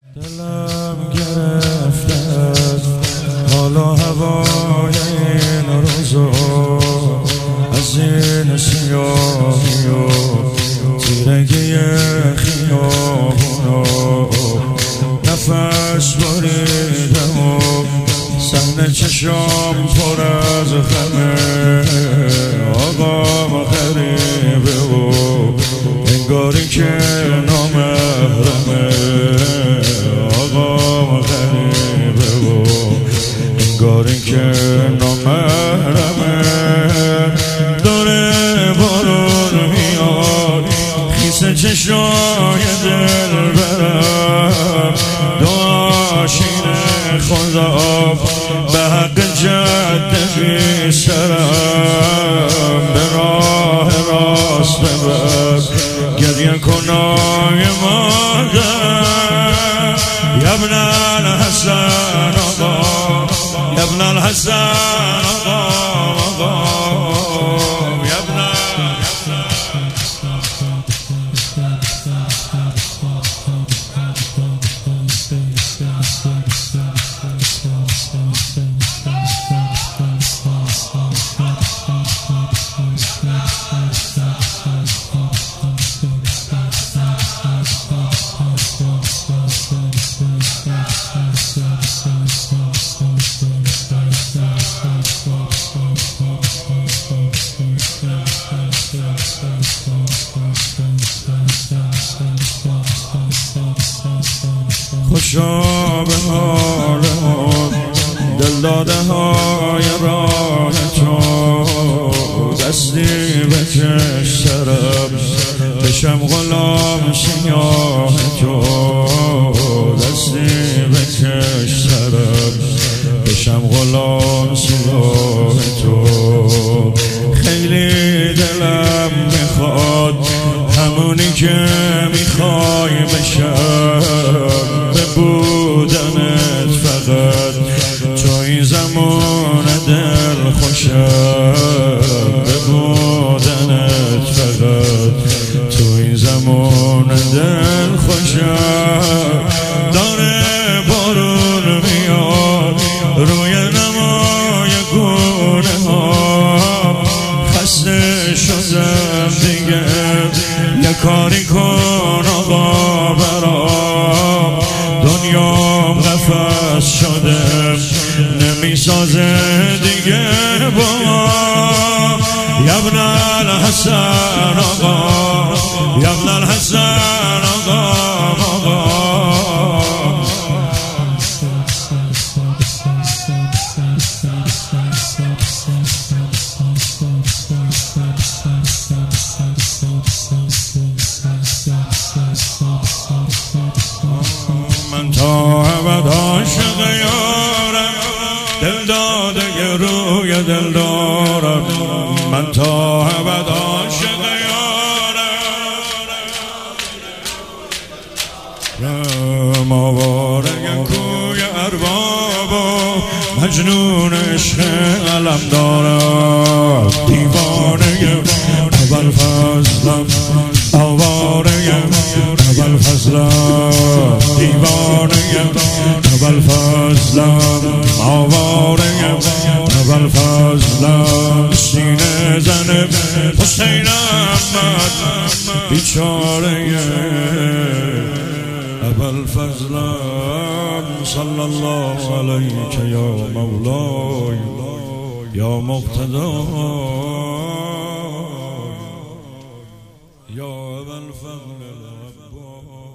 دلم گرفته از حال و هوای این روزا، از این سیاهی و تیرگی خیابونا، نفس بریدم و صحنه چشام پر از غمه. آقام غریبه و انگاری که نامحرمه. آقام غریبه و انگاری که نامحرمه. داره بارون میاد خیس چشای دل برم، دعا شیر خدا به حق جد بی سرم، به راه راست ببر گریه کنای مادر. یبن الحسن آقا، یبن الحسن آقا، یبن خوشا به حال ما دل داده های راه تو، دستی بکش سرم بشم غلام سیاه تو، دستی بکش سرم بشم غلام سیاه تو. خیلی دلم میخواد همونی که میخوای بشم، به بودنت فقط تو این زمان دل خوشم، به بودنت فقط تو این زمان دل خوشم. داره بارون میاد روی نمای گونه ها، خسته شدم دیگه یه کاری کن آقا برام. دنیام قفس شده نمیسازه دیگه با. یبن الحسن آقا، یبن الحسن آقا. من تا ابد عاشق یارم، دل داده روی دل دارم. من تا ابد عاشق یارم، آواره کوی ارباب و مجنون عشق علم دارم. دیوانه ابوالفضلم، آواره ابوالفضلم، دیوانه ابوالفضلم، آواره ابوالفضلم. سینه زن حسین احمد بیچاره ابوالفضلم. صلی الله علیک یا مولای یا مقتدای یا ابوالفضل العباس.